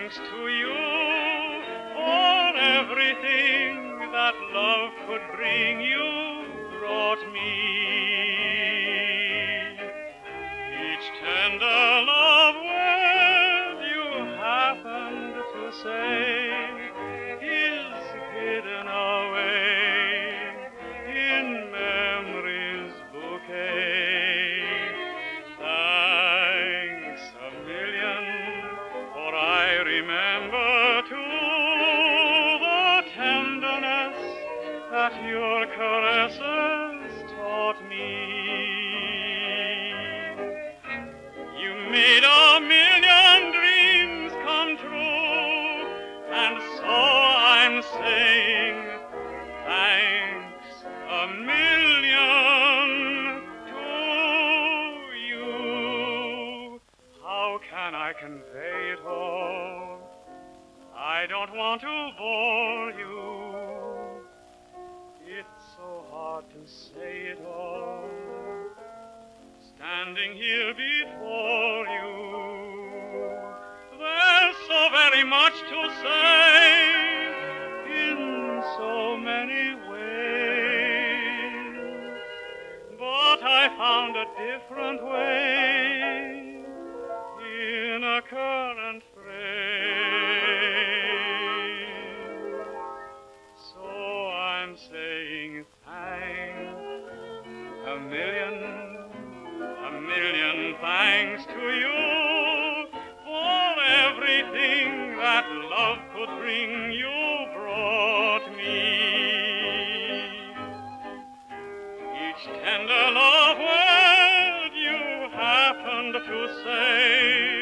thanks to you for everything that love could bring. You brought me each tender love word you happened to say is hidden away in memory's bouquet. Thanks a million, for I remember too the tenderness that your caresses taught me. You made a million dreams come true, and so I'm saying thanks a million to you. How can I convey it all? I don't want to bore you. It's so hard to say it all, standing here before you. There's so very much to say in so many ways, but I found a different way in a current phrase. So I'm saying thanks a million thanks to you for everything that love could bring. You brought me each tender love word you happened to say